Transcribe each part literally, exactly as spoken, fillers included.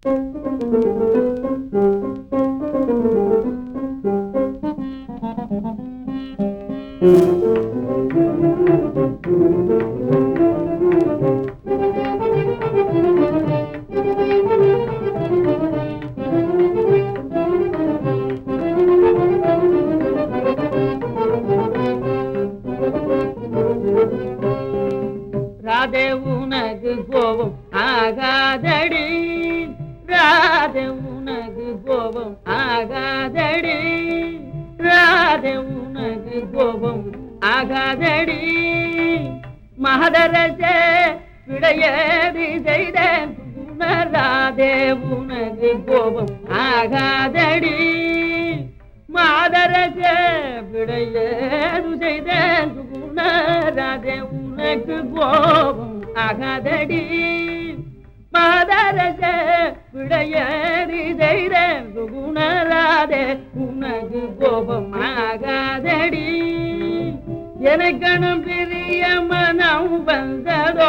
ராதே உனக்கு கோபம் ஆகாதடி, ராதே உனக்கு கோபம் ஆகாதடி, ராதே உனக்கு கோபம் ஆகாதடி. மகதரசே விடையேறி செய்த ராதே உனக்கு கோபம் ஆகாதடி. மாதரசே விடையேறு செய்த ராதே உனக்கு கோபம் ஆகாதடி. மாதரசே விடையேறி செய்த ராதே உனக்கு கோபம் ஆகாதடி. எனக்கணும் பெரிய மனம் வந்ததோ,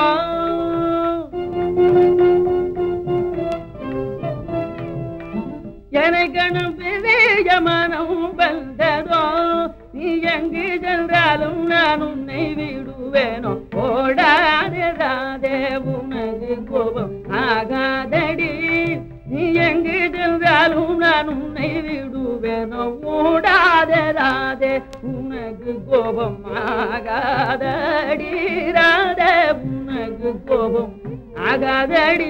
எனக்கணும் பெரிய மனம் வந்ததோ. நீ எங்கு சென்றாலும் நான் உன்னை விடுவேனோ. ஓடாதே ராதே உனக்கு கோபம் ஆகாதடி. நீ எங்கு சென்றாலும் நான் உன்னை விடுவேனோ. ஓடாதே ராதே உனக்கு கோபம் ஆகாதடி, ராதே உனக்கு கோபம் ஆகாதடி.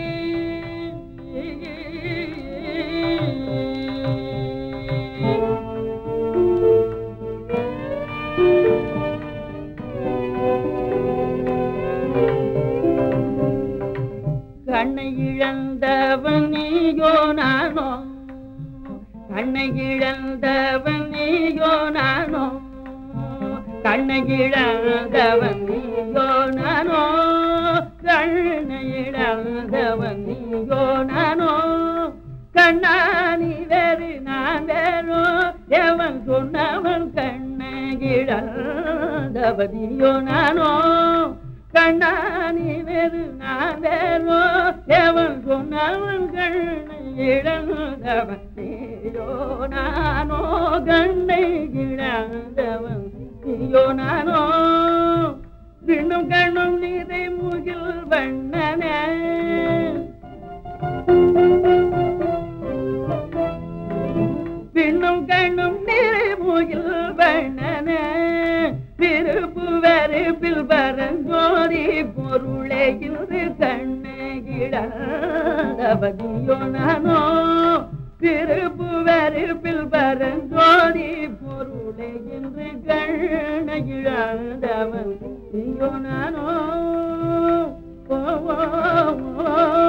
கண்ணை இழந்தவன் நீயோ நானோ, கண்ணை இழந்தவன் நீயோ நானோ, கண்ணை இழந்தவன் நீயோ நானோ, கண்ணை இழந்தவன் நீயோ நானோ. கண்ணா நீ வேறு நான் வேறோ, எவன் சொன்னவன் கண்ணை இழந்தவதியோ நானோ. கண்ணா நீ வேறு நான் வேறோ, எவன் சொன்னவன் கண்ணை இழந்தவன் நீயோ நானோ, கண்ணை இழந்தவன் நீயோ நானோ. விண்ணும் கண்ணும் நீரை முகில் வண்ணனே, விண்ணும் கண்ணும் நீரை முகில் வண்ணனே. விருப்பு வெறுப்பில் பரஞ்சோதி பொருளே இன்று கண்ணை இழந்தவதியோ நானோ. விருப்பு வெறுப்பில் பரஞ்சோதி பொருளே இன்று கண்ணை இழந்தவன் நீயோ நானோ. ஓ